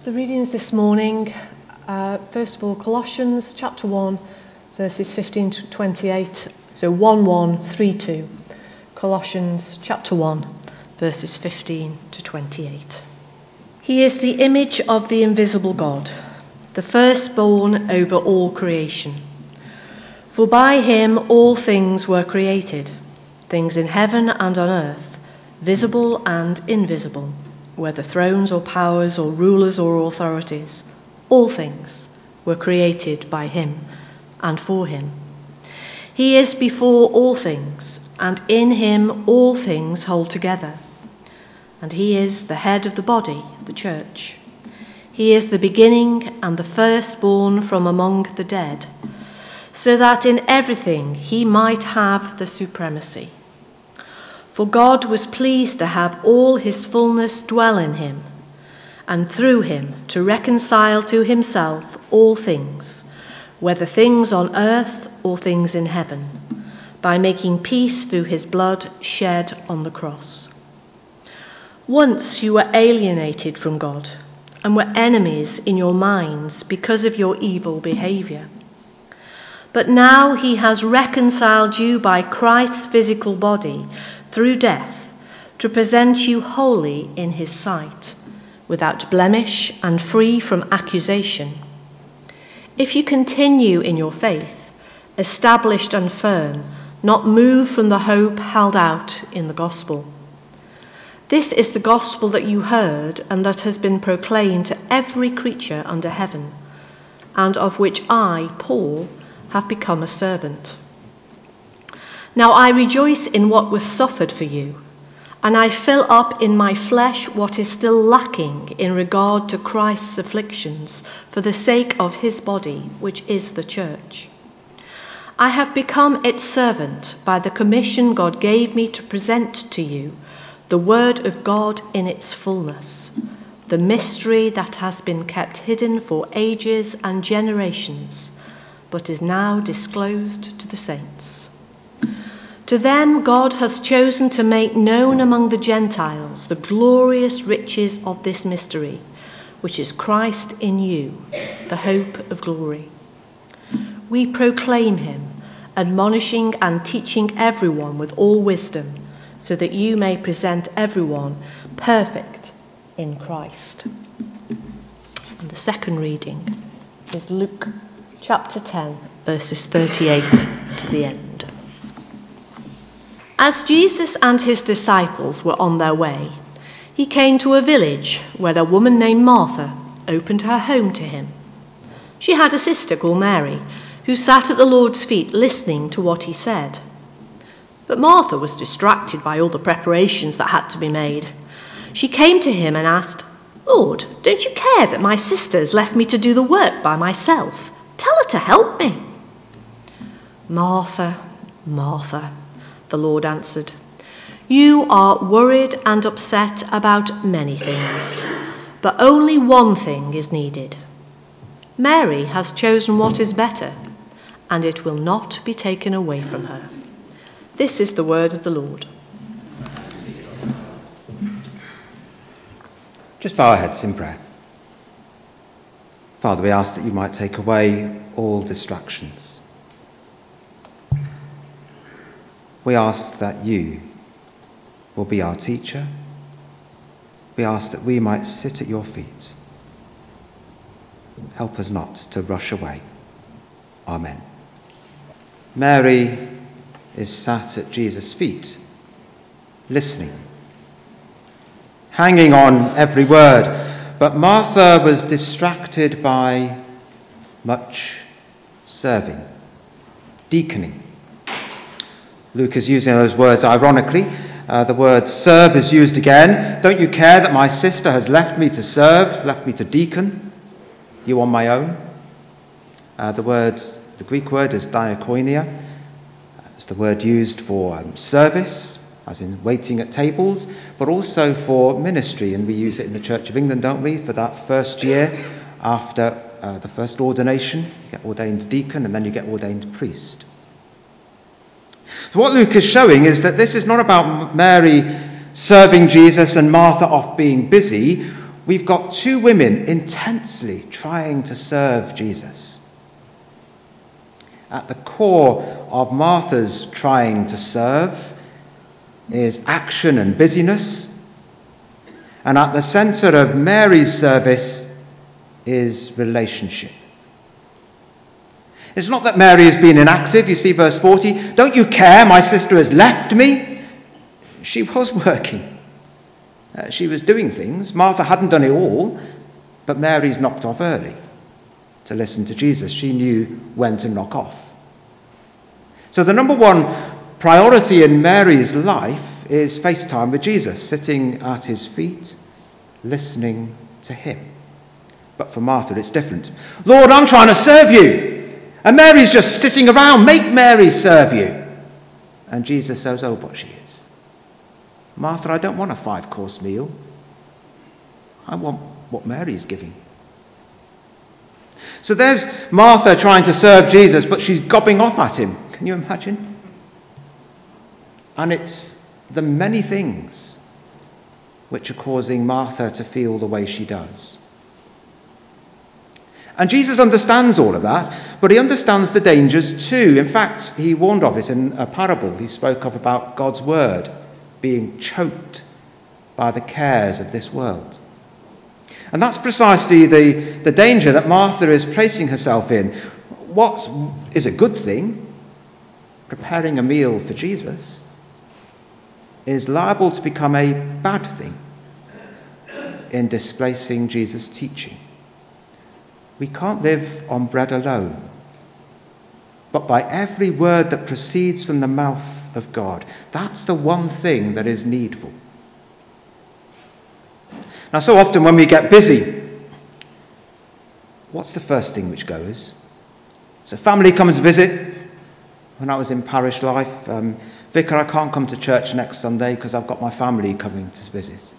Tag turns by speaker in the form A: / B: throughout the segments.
A: The readings this morning, first of all, Colossians chapter 1, verses 15 to 28. So 1:1-3:2. Colossians chapter 1, verses 15 to 28. He is the image of the invisible God, the firstborn over all creation. For by him all things were created, things in heaven and on earth, visible and invisible, whether thrones or powers or rulers or authorities, all things were created by him and for him. He is before all things, and in him all things hold together. And he is the head of the body, the church. He is the beginning and the firstborn from among the dead, so that in everything he might have the supremacy. For God was pleased to have all his fullness dwell in him, and through him to reconcile to himself all things, whether things on earth or things in heaven, by making peace through his blood shed on the cross. Once you were alienated from God and were enemies in your minds because of your evil behaviour. But now he has reconciled you by Christ's physical body through death, to present you holy in his sight, without blemish and free from accusation. If you continue in your faith, established and firm, not moved from the hope held out in the gospel. This is the gospel that you heard and that has been proclaimed to every creature under heaven, and of which I, Paul, have become a servant. Now I rejoice in what was suffered for you, and I fill up in my flesh what is still lacking in regard to Christ's afflictions for the sake of his body, which is the church. I have become its servant by the commission God gave me to present to you the word of God in its fullness, the mystery that has been kept hidden for ages and generations, but is now disclosed to the saints. To them God has chosen to make known among the Gentiles the glorious riches of this mystery, which is Christ in you, the hope of glory. We proclaim him, admonishing and teaching everyone with all wisdom, so that you may present everyone perfect in Christ. And the second reading is Luke chapter 10, verses 38 to the end. As Jesus and his disciples were on their way, he came to a village where a woman named Martha opened her home to him. She had a sister called Mary, who sat at the Lord's feet listening to what he said. But Martha was distracted by all the preparations that had to be made. She came to him and asked, "Lord, don't you care that my sister has left me to do the work by myself? Tell her to help me." "Martha, Martha," the Lord answered, "you are worried and upset about many things, but only one thing is needed. Mary has chosen what is better, and it will not be taken away from her." This is the word of the Lord.
B: Just bow our heads in prayer. Father, we ask that you might take away all distractions. We ask that you will be our teacher. We ask that we might sit at your feet. Help us not to rush away. Amen. Mary is sat at Jesus' feet, listening, hanging on every word. But Martha was distracted by much serving, deaconing. Luke is using those words ironically. The word serve is used again. "Don't you care that my sister has left me to serve, left me to deacon? You on my own?" The Greek word is diakonia. It's the word used for service, as in waiting at tables, but also for ministry. And we use it in the Church of England, don't we, for that first year after the first ordination. You get ordained deacon and then you get ordained priest. So what Luke is showing is that this is not about Mary serving Jesus and Martha off being busy. we've got two women intensely trying to serve Jesus. At the core of Martha's trying to serve is action and busyness. And at the centre of Mary's service is relationship. It's not that Mary has been inactive. You see verse 40. Don't you care? My sister has left me. She was working. She was doing things. Martha hadn't done it all, but Mary's knocked off early to listen to Jesus. She knew when to knock off. So the number one priority in Mary's life is face time with Jesus, sitting at his feet, listening to him. But for Martha, it's different. Lord, I'm trying to serve you. And Mary's just sitting around. Make Mary serve you. And Jesus says, oh, but she is. Martha, I don't want a 5-course meal. I want what Mary's giving. So there's Martha trying to serve Jesus, but she's gobbing off at him. Can you imagine? And it's the many things which are causing Martha to feel the way she does. And Jesus understands all of that, but he understands the dangers too. In fact, he warned of it in a parable he spoke of about God's word being choked by the cares of this world. And that's precisely the danger that Martha is placing herself in. What is a good thing, preparing a meal for Jesus, is liable to become a bad thing in displacing Jesus' teaching. We can't live on bread alone, but by every word that proceeds from the mouth of God. That's the one thing that is needful. Now, so often when we get busy, what's the first thing which goes? So family comes to visit. When I was in parish life, Vicar, I can't come to church next Sunday because I've got my family coming to visit.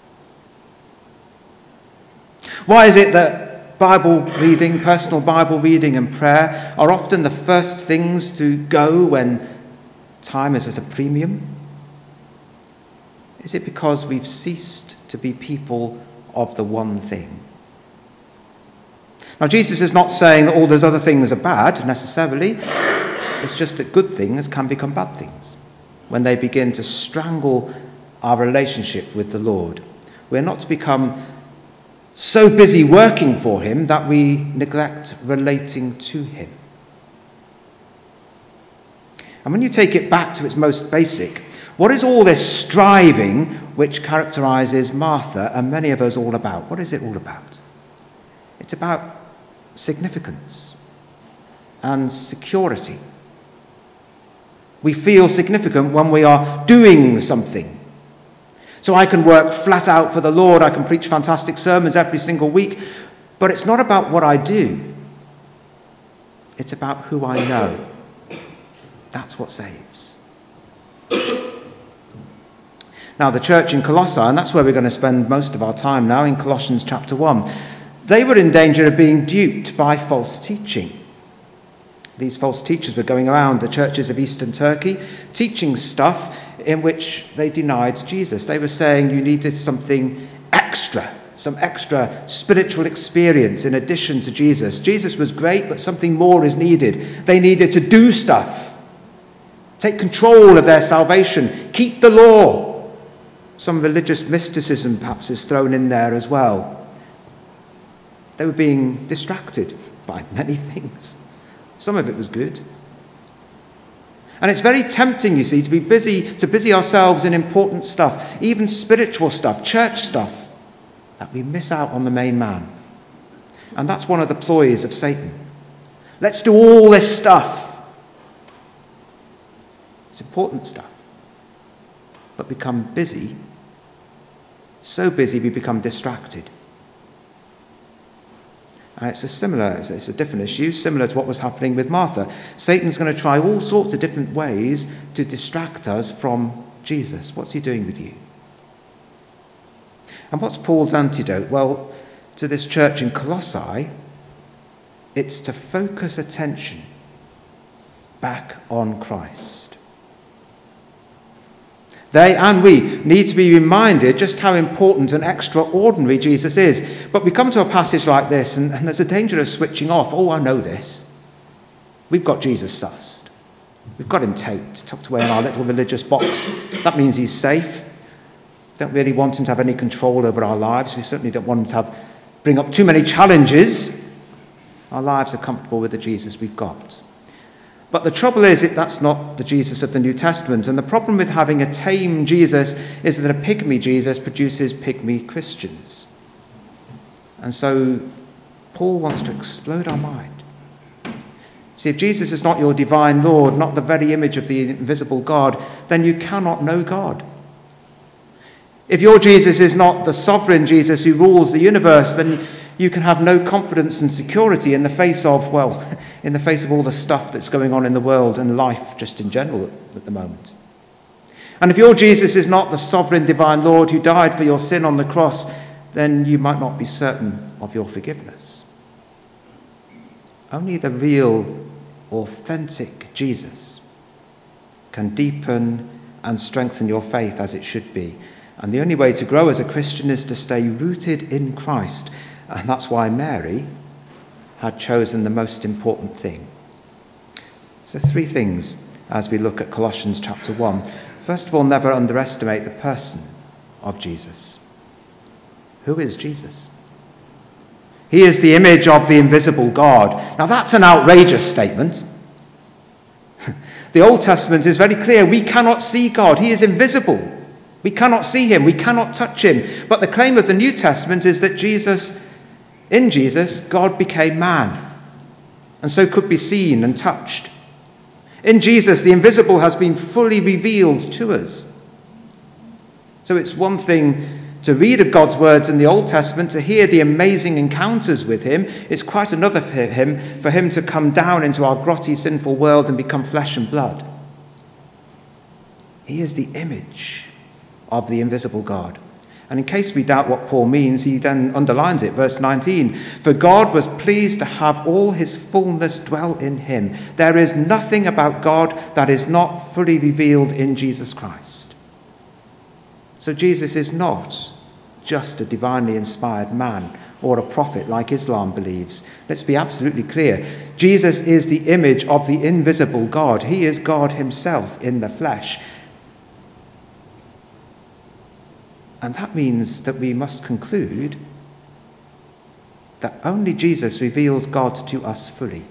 B: Why is it that Bible reading, personal Bible reading and prayer are often the first things to go when time is at a premium? Is it because we've ceased to be people of the one thing? Now, Jesus is not saying that all those other things are bad necessarily. It's just that good things can become bad things when they begin to strangle our relationship with the Lord. We're not to become so busy working for him that we neglect relating to him. And when you take it back to its most basic, what is all this striving which characterises Martha and many of us all about? What is it all about? It's about significance and security. We feel significant when we are doing something. So I can work flat out for the Lord. I can preach fantastic sermons every single week. But it's not about what I do. It's about who I know. That's what saves. Now, the church in Colossae, and that's where we're going to spend most of our time now, in Colossians chapter 1, they were in danger of being duped by false teaching. These false teachers were going around the churches of Eastern Turkey teaching stuff in which they denied Jesus. They were saying you needed something extra, some extra spiritual experience in addition to Jesus. Jesus was great, but something more is needed. They needed to do stuff, take control of their salvation, keep the law. Some religious mysticism perhaps is thrown in there as well. They were being distracted by many things. Some of it was good. And it's very tempting, you see, to busy ourselves in important stuff, even spiritual stuff, church stuff, that we miss out on the main man. And that's one of the ploys of Satan. Let's do all this stuff. It's important stuff. But become busy, so busy we become distracted. And it's a different issue, similar to what was happening with Martha. Satan's going to try all sorts of different ways to distract us from Jesus. What's he doing with you? And what's Paul's antidote? Well, to this church in Colossae, it's to focus attention back on Christ. They and we need to be reminded just how important and extraordinary Jesus is. But we come to a passage like this, and there's a danger of switching off. Oh, I know this. We've got Jesus sussed. We've got him taped, tucked away in our little religious box. That means he's safe. Don't really want him to have any control over our lives. We certainly don't want him to bring up too many challenges. Our lives are comfortable with the Jesus we've got. But the trouble is that's not the Jesus of the New Testament. And the problem with having a tame Jesus is that a pygmy Jesus produces pygmy Christians. And so Paul wants to explode our mind. See, if Jesus is not your divine Lord, not the very image of the invisible God, then you cannot know God. If your Jesus is not the sovereign Jesus who rules the universe, then you can have no confidence and security in the face of all the stuff that's going on in the world and life just in general at the moment. And if your Jesus is not the sovereign divine Lord who died for your sin on the cross, then you might not be certain of your forgiveness. Only the real, authentic Jesus can deepen and strengthen your faith as it should be. And the only way to grow as a Christian is to stay rooted in Christ. And that's why Mary had chosen the most important thing. So 3 things as we look at Colossians chapter 1. First of all, never underestimate the person of Jesus. Who is Jesus? He is the image of the invisible God. Now that's an outrageous statement. The Old Testament is very clear. We cannot see God. He is invisible. We cannot see him. We cannot touch him. But the claim of the New Testament is that in Jesus, God became man, and so could be seen and touched. In Jesus, the invisible has been fully revealed to us. So it's one thing to read of God's words in the Old Testament, to hear the amazing encounters with him. It's quite another for him to come down into our grotty, sinful world and become flesh and blood. He is the image of the invisible God. And in case we doubt what Paul means, he then underlines it, verse 19. For God was pleased to have all his fullness dwell in him. There is nothing about God that is not fully revealed in Jesus Christ. So Jesus is not just a divinely inspired man or a prophet like Islam believes. Let's be absolutely clear. Jesus is the image of the invisible God. He is God himself in the flesh. And that means that we must conclude that only Jesus reveals God to us fully.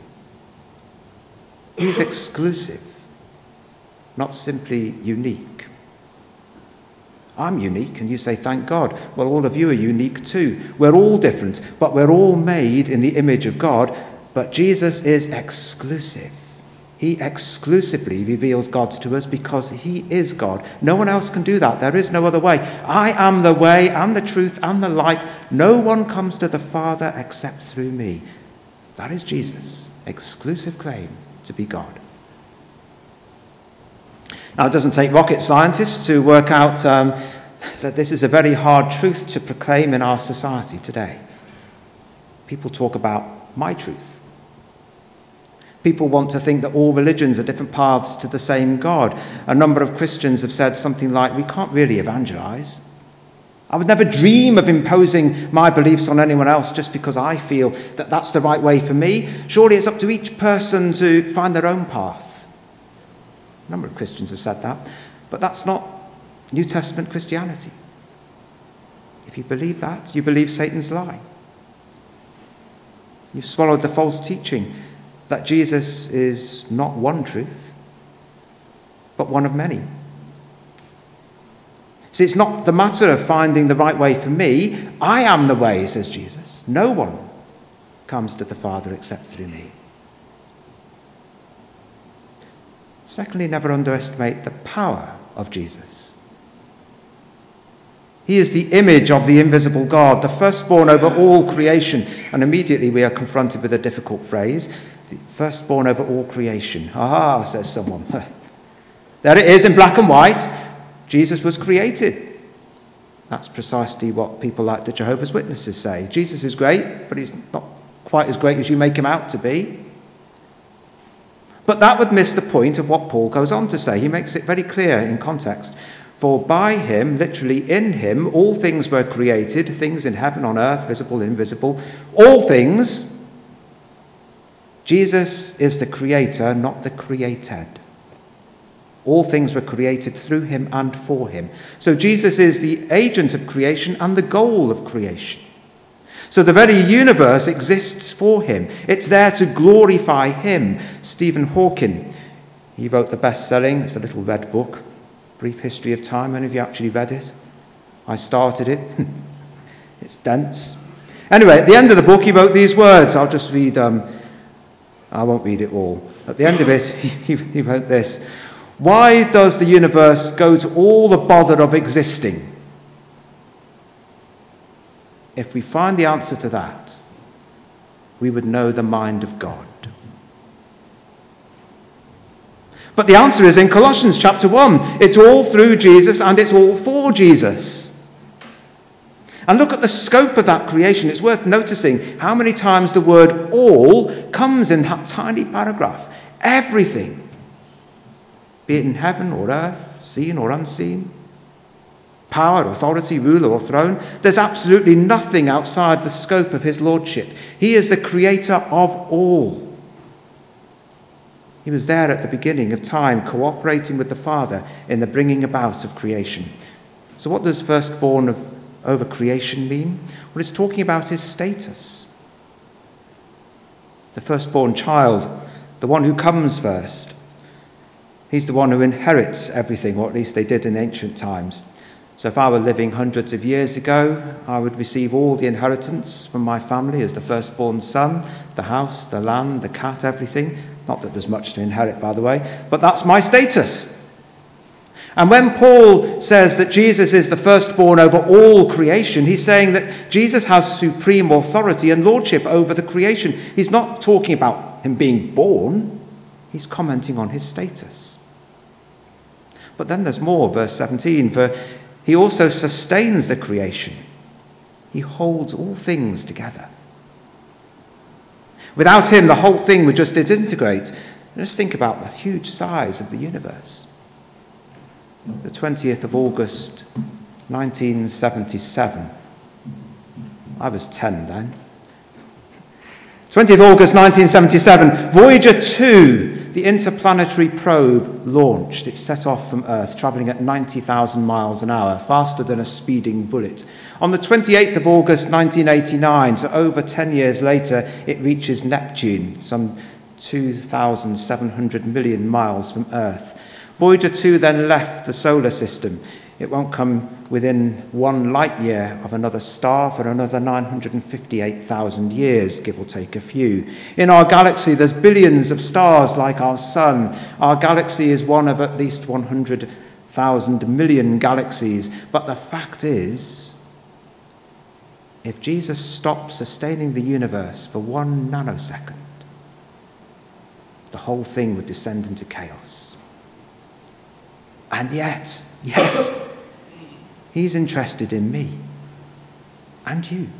B: He is exclusive, not simply unique. I'm unique, and you say, thank God. Well, all of you are unique too. We're all different, but we're all made in the image of God. But Jesus is exclusive. He exclusively reveals God to us because he is God. No one else can do that. There is no other way. I am the way and the truth and the life. No one comes to the Father except through me. That is Jesus' exclusive claim to be God. Now, it doesn't take rocket scientists to work out that this is a very hard truth to proclaim in our society today. People talk about my truth. People want to think that all religions are different paths to the same God. A number of Christians have said something like, we can't really evangelize. I would never dream of imposing my beliefs on anyone else just because I feel that that's the right way for me. Surely it's up to each person to find their own path. A number of Christians have said that, but that's not New Testament Christianity. If you believe that, you believe Satan's lie. You've swallowed the false teaching that Jesus is not one truth, but one of many. See, it's not the matter of finding the right way for me. I am the way, says Jesus. No one comes to the Father except through me. Secondly, never underestimate the power of Jesus. He is the image of the invisible God, the firstborn over all creation. And immediately we are confronted with a difficult phrase, the firstborn over all creation. Aha, says someone. There it is in black and white. Jesus was created. That's precisely what people like the Jehovah's Witnesses say. Jesus is great, but he's not quite as great as you make him out to be. But that would miss the point of what Paul goes on to say. He makes it very clear in context. For by him, literally in him, all things were created, things in heaven, on earth, visible, invisible, all things. Jesus is the creator, not the created. All things were created through him and for him. So Jesus is the agent of creation and the goal of creation. So the very universe exists for him. It's there to glorify him. Stephen Hawking, he wrote the best-selling, it's a little red book, Brief History of Time. Any of you actually read it? I started it. It's dense. Anyway, at the end of the book, he wrote these words. I'll just read, I won't read it all. At the end of it, he wrote this. Why does the universe go to all the bother of existing? If we find the answer to that, we would know the mind of God. But the answer is in Colossians chapter 1. It's all through Jesus and it's all for Jesus. And look at the scope of that creation. It's worth noticing how many times the word all comes in that tiny paragraph. Everything. Be it in heaven or earth, seen or unseen. Power, authority, ruler or throne. There's absolutely nothing outside the scope of his lordship. He is the creator of all. He was there at the beginning of time, cooperating with the Father in the bringing about of creation. So what does firstborn over creation mean? Well, it's talking about his status. The firstborn child, the one who comes first. He's the one who inherits everything, or at least they did in ancient times. So if I were living hundreds of years ago, I would receive all the inheritance from my family as the firstborn son, the house, the land, the cat, everything. Not that there's much to inherit, by the way, but that's my status. And when Paul says that Jesus is the firstborn over all creation, he's saying that Jesus has supreme authority and lordship over the creation. He's not talking about him being born. He's commenting on his status. But then there's more, verse 17, for he also sustains the creation. He holds all things together. Without him, the whole thing would just disintegrate. Just think about the huge size of the universe. The 20th of August, 1977. I was 10 then. 20th of August 1977, Voyager 2, the interplanetary probe, launched. It set off from Earth, travelling at 90,000 miles an hour, faster than a speeding bullet. On the 28th of August 1989, so over 10 years later, it reaches Neptune, some 2,700 million miles from Earth. Voyager 2 then left the solar system. It won't come within 1 light year of another star for another 958,000 years, give or take a few. In our galaxy, there's billions of stars like our sun. Our galaxy is one of at least 100,000 million galaxies. But the fact is, if Jesus stopped sustaining the universe for 1 nanosecond, the whole thing would descend into chaos. And yet, he's interested in me and you.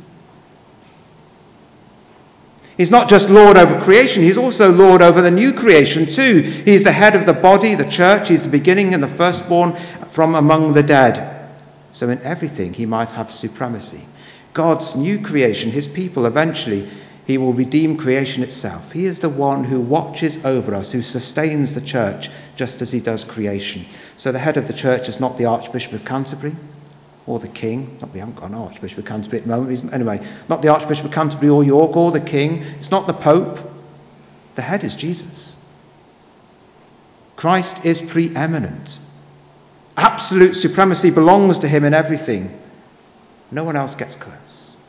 B: He's not just Lord over creation, he's also Lord over the new creation too. He's the head of the body, the church. He's the beginning and the firstborn from among the dead. So in everything he might have supremacy. God's new creation, his people, eventually he will redeem creation itself. He is the one who watches over us, who sustains the church just as he does creation. So the head of the church is not the Archbishop of Canterbury or the king. We haven't got an Archbishop of Canterbury at the moment. Anyway, not the Archbishop of Canterbury or York or the king. It's not the Pope. The head is Jesus. Christ is preeminent. Absolute supremacy belongs to him in everything. No one else gets close.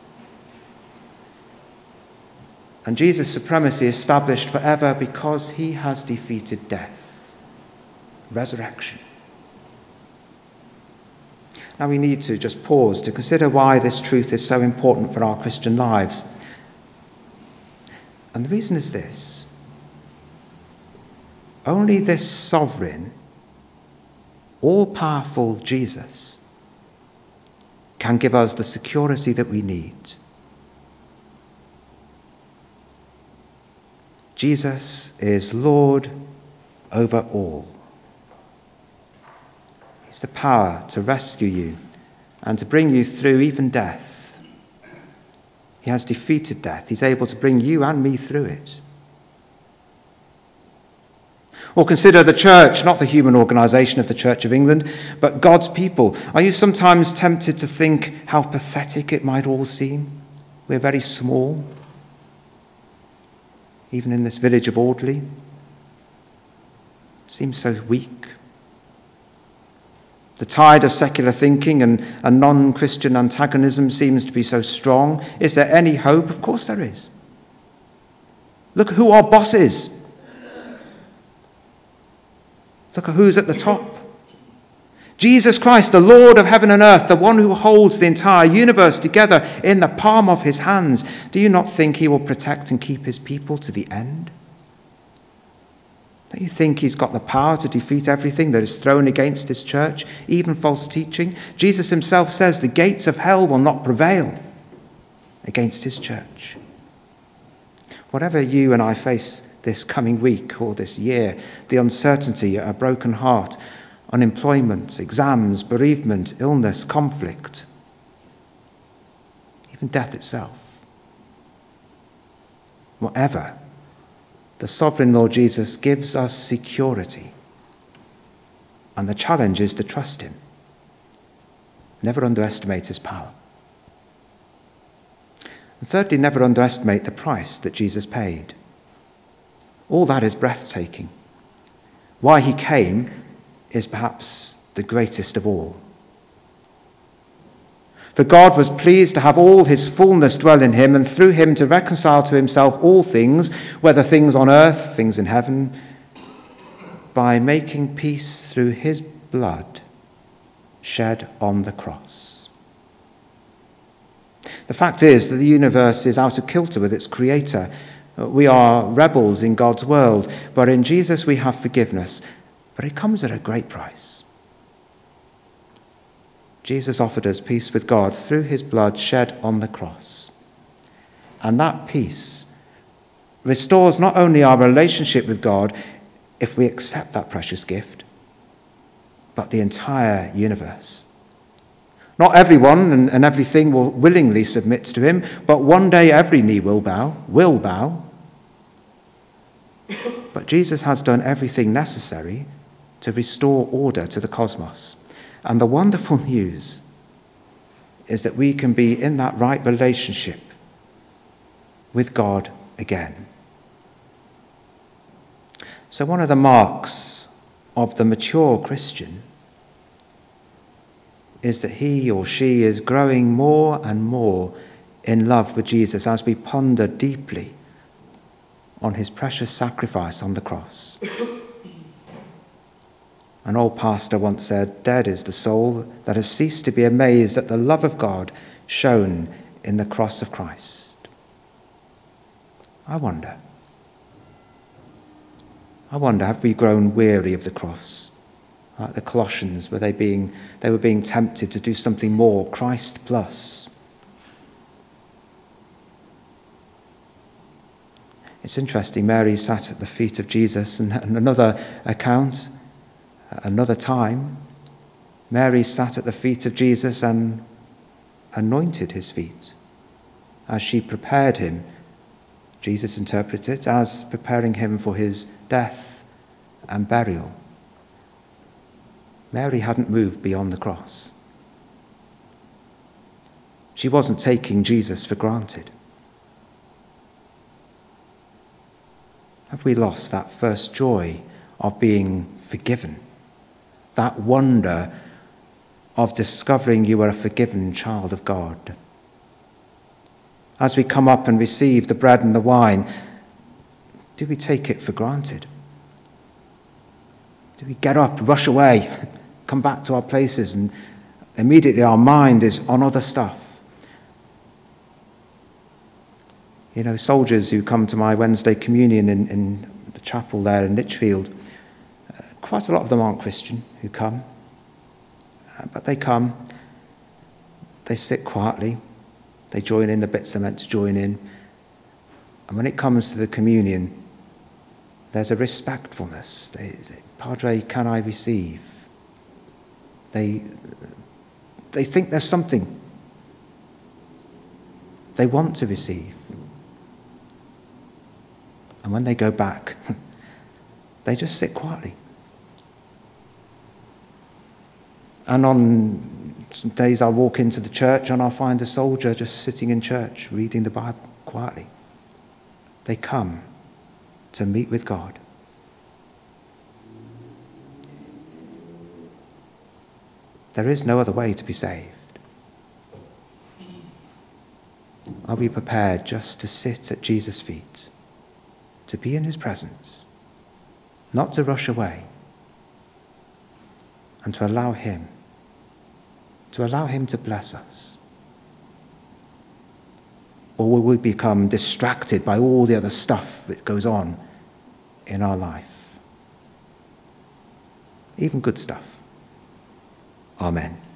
B: And Jesus' supremacy is established forever because he has defeated death. Resurrection. Now we need to just pause to consider why this truth is so important for our Christian lives. And the reason is this. Only this sovereign, all-powerful Jesus can give us the security that we need. Jesus is Lord over all. He's has the power to rescue you and to bring you through even death. He has defeated death. He's able to bring you and me through it. Or consider the church, not the human organisation of the Church of England, but God's people. Are you sometimes tempted to think how pathetic it might all seem? We're very small, even in this village of Audley. It seems so weak. The tide of secular thinking and non-Christian antagonism seems to be so strong. Is there any hope? Of course there is. Look at who our boss is. Look at who's at the top. Jesus Christ, the Lord of heaven and earth, the one who holds the entire universe together in the palm of his hands. Do you not think he will protect and keep his people to the end? Don't you think he's got the power to defeat everything that is thrown against his church, even false teaching? Jesus himself says the gates of hell will not prevail against his church. Whatever you and I face this coming week or this year, the uncertainty, a broken heart, unemployment, exams, bereavement, illness, conflict, even death itself. Whatever, the sovereign Lord Jesus gives us security. And the challenge is to trust him. Never underestimate his power. And thirdly, never underestimate the price that Jesus paid. All that is breathtaking. Why he came is perhaps the greatest of all. For God was pleased to have all his fullness dwell in him, and through him to reconcile to himself all things, whether things on earth, things in heaven, by making peace through his blood shed on the cross. The fact is that the universe is out of kilter with its creator. We are rebels in God's world, but in Jesus we have forgiveness. But it comes at a great price. Jesus offered us peace with God through his blood shed on the cross. And that peace restores not only our relationship with God, if we accept that precious gift, but the entire universe. Not everyone and everything will willingly submit to him, but one day every knee will bow. But Jesus has done everything necessary to restore order to the cosmos. And the wonderful news is that we can be in that right relationship with God again. So one of the marks of the mature Christian is that he or she is growing more and more in love with Jesus as we ponder deeply on his precious sacrifice on the cross. An old pastor once said, "Dead is the soul that has ceased to be amazed at the love of God shown in the cross of Christ." I wonder, have we grown weary of the cross? Like the Colossians, were they were being tempted to do something more, Christ plus. It's interesting, Mary sat at the feet of Jesus, and another account, another time, Mary sat at the feet of Jesus and anointed his feet as she prepared him. Jesus interpreted it as preparing him for his death and burial. Mary hadn't moved beyond the cross. She wasn't taking Jesus for granted. Have we lost that first joy of being forgiven? That wonder of discovering you are a forgiven child of God? As we come up and receive the bread and the wine, do we take it for granted? Do we get up, rush away, come back to our places, and immediately our mind is on other stuff? You know, soldiers who come to my Wednesday communion in the chapel there in Lichfield, quite a lot of them aren't Christian who come. But they come, they sit quietly, they join in the bits they're meant to join in. And when it comes to the communion, there's a respectfulness. Padre, can I receive? They think there's something they want to receive. And when they go back, they just sit quietly. And on some days I'll walk into the church and I'll find a soldier just sitting in church reading the Bible quietly. They come to meet with God. There is no other way to be saved. Are we prepared just to sit at Jesus' feet, to be in his presence, not to rush away, and to allow him to bless us? Or will we become distracted by all the other stuff that goes on in our life? Even good stuff. Amen.